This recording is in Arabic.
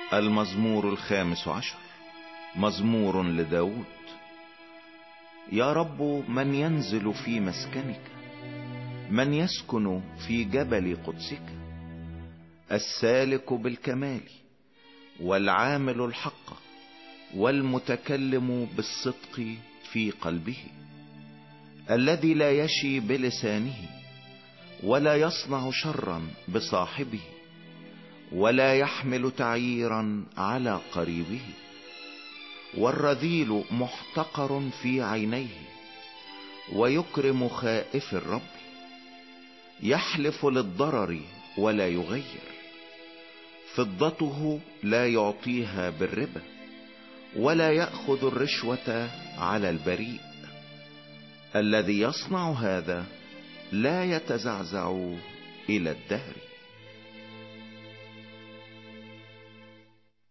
المزمور 15، مزمور لداود. يا رب، من ينزل في مسكنك؟ من يسكن في جبل قدسك؟ السالك بالكمال، والعامل الحق، والمتكلم بالصدق في قلبه، الذي لا يشي بلسانه، ولا يصنع شرا بصاحبه، ولا يحمل تعييرا على قريبه. والرذيل محتقر في عينيه، ويكرم خائف الرب. يحلف للضرر ولا يغير، فضته لا يعطيها بالربا، ولا يأخذ الرشوة على البريء. الذي يصنع هذا لا يتزعزع إلى الدهر.